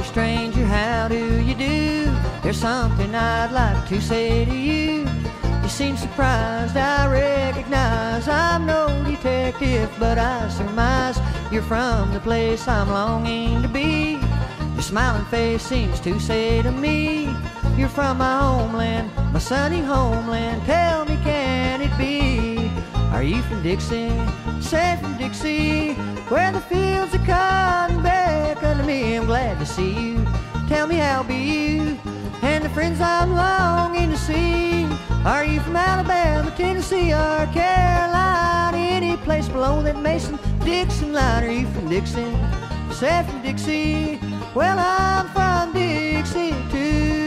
Hello, stranger, how do you do? There's something I'd like to say to you. You seem surprised, I recognize I'm no detective, but I surmise you're from the place I'm longing to be. Your smiling face seems to say to me, you're from my homeland, my sunny homeland. Tell me, can it be? Are you from Dixie? Say from Dixie, where the fields of cotton beckon to me. I'm glad to see you. Tell me, how be you and the friends I'm longing to see? Are you from Alabama, Tennessee, or Carolina? Any place below that Mason-Dixon line? Are you from Dixie? Say from Dixie, well, I'm from Dixie too.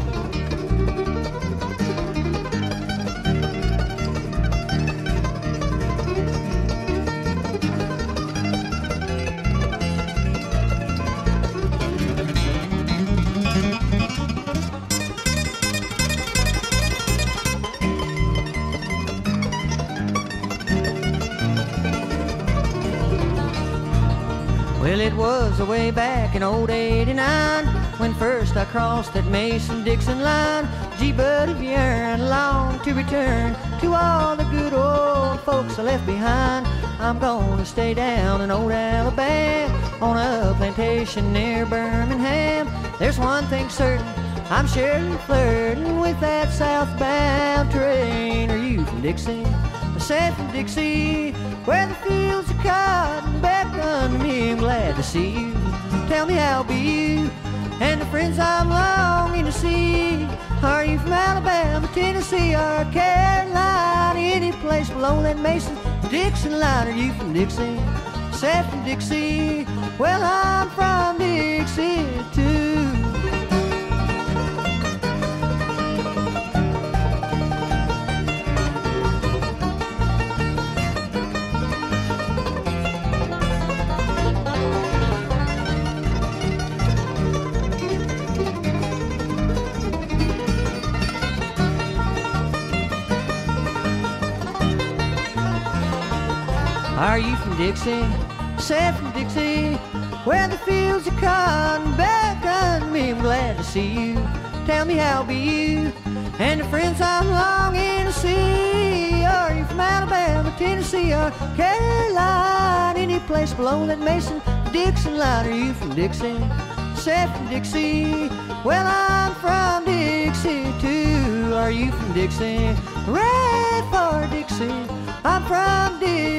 Well, it was way back in old '89 when first I crossed that Mason-Dixon line. Gee, but if you yearn long to return to all the good old folks I left behind, I'm gonna stay down in old Alabama on a plantation near Birmingham. There's one thing certain, I'm sure you're flirting with that southbound train. Are you from Dixie? I said from Dixie, where the fields of cotton beckon to me. I'm glad to see you. Tell me, how be you and the friends I'm longing to see? Are you from Alabama, Tennessee, or Carolina? Any place below that Mason-Dixon line? Are you from Dixie? Said from Dixie, well, I'm from Dixie too. Are you from Dixie? Said from Dixie, where the fields of cotton beckon to me. I'm glad to see you. Tell me, how be you and the friends I'm longing to see? Are you from Alabama, Tennessee, or Carolina? Any place below that Mason-Dixon line? Are you from Dixie? Said from Dixie, well, I'm from Dixie too. Are you from Dixie? Red for Dixie, I'm from Dixie.